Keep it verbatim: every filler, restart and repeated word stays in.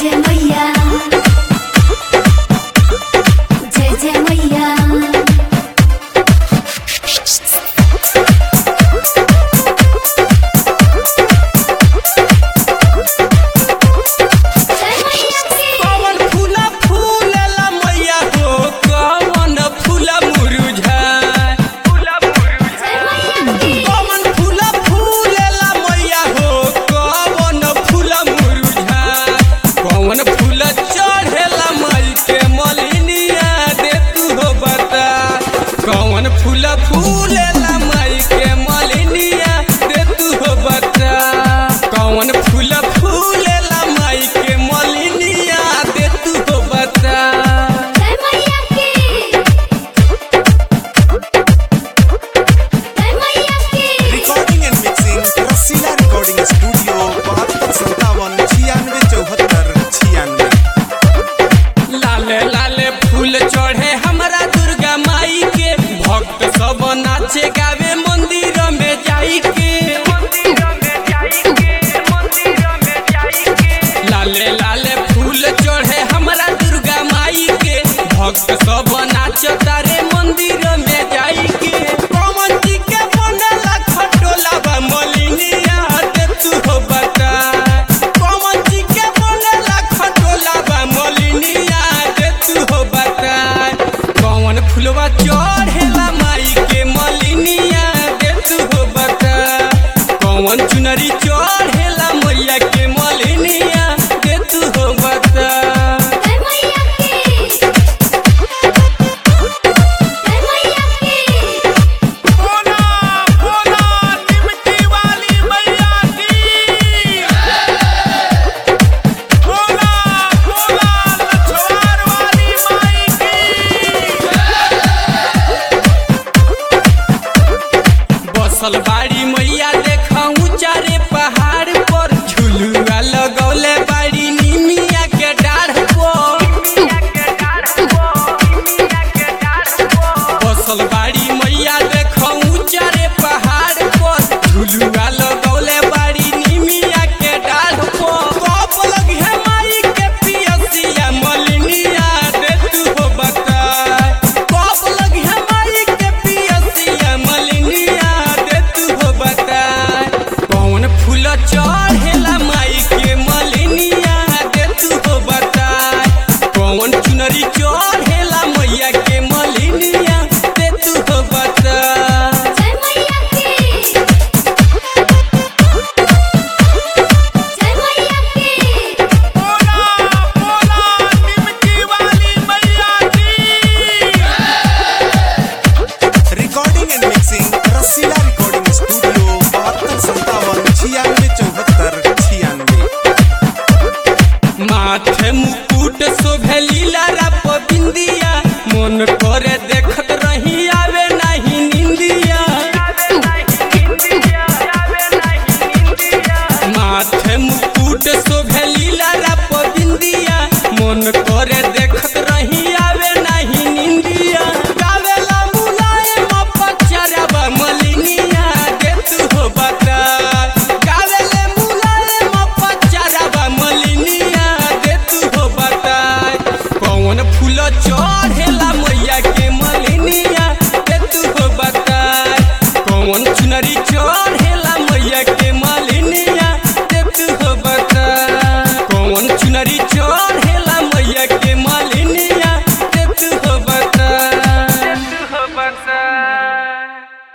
जय मैया जय जय मैया कौन फूल फूलेला माई के मलिनिया दे तू हो बता कौन फूल फूलेला माई के मलिनिया दे तू हो बता जय मैया की जय मैया की recording and mixing Rasila recording studio बहत्तर सत्तावन छियानवे चौहत्तर छियानवे। लाले लाले फूल चढ़े हमरा दुर्गा माई के भक्त सब नाचे गावे मंदिर में जाई के लाले लाले फूल चढ़े हमरा दुर्गा माई के भक्त सब नाचे तारे मंदिर में जाई के पवन जी के बनेला खटोला बा मलिनिया दे तू हो बता पवन जी के बनेला खटोला बा मलिनिया दे तू हो बता कौन फुलवा चढ़ेला माई के मलिनिया दे तू हो बता कौन चुनरी चढ़ेला मैया के मलिनिया दे तू हो बता जय मैया की जय मैया की बोला बोला निमटी वाली मैया की बोला बोला लछवार वाली माई की। बसल बाड़ी मैया देखा ऊंचा रे पहाड़ पर झुलुआ लगौले बाड़ी निमिया के डाढ़ पर बसल बाड़ी मैया देखा ऊंचा रे पहाड़ पर झुलुआ लगौले बाड़ी निमिया के डाढ़ पर कब लगी है माई के पियसिया मलिनिया दे तू हो बता कब लगी है माई के पियसिया मलिनिया दे तू हो बता कौन फूल चढ़ेला माई के मलिनिया दे तू हो बता कौन चुनरी चढ़ेला मैया के मलिनिया दे तू हो बता जय मैया की जय मैया की बोला बोला निमटी वाली मैया की। Recording and mixing Rasila recording studio बहत्तर सत्तावन छियानवे चौहत्तर छियानवे। माथे मुकुट शोभे लीला राप बिंदिया मन करे देखत रही आवे नहीं निंदिया माथे मुकुट शोभे लीला राप बिंदिया मन करे देखत रही आवे नहीं निंदिया गावेला मुलायम पचरबा मलिनिया दे तू हो बता गावेले मुलायम पचरबा मलिनिया दे तू हो बता कौन फूल चढ़